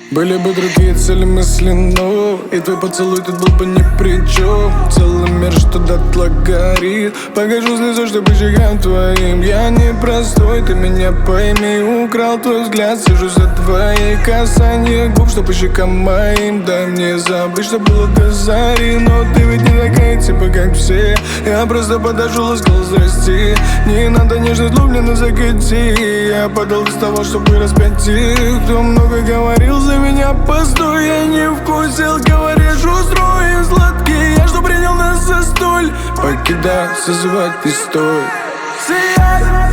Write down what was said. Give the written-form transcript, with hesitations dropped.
Были бы другие цели мысли, но и твой поцелуй тут был бы ни при чем. Целый мир, что дотла горит. Покажу слезу, что по щекам твоим. Я не простой, ты меня пойми. Украл твой взгляд, сижу за твои касания губ, что по щекам моим. Дай мне забыть, что было до зари. Но ты ведь не такая, типа как все. Я просто подошел и сказал здрасти. Не надо нежность, влюбленно закати. Я подал без того, чтобы распять их. Кто много говорил за меня, постой, я не вкусил. Говоришь, устроим сладкий. Я что принял нас за столь. Покидай, созывать не стой.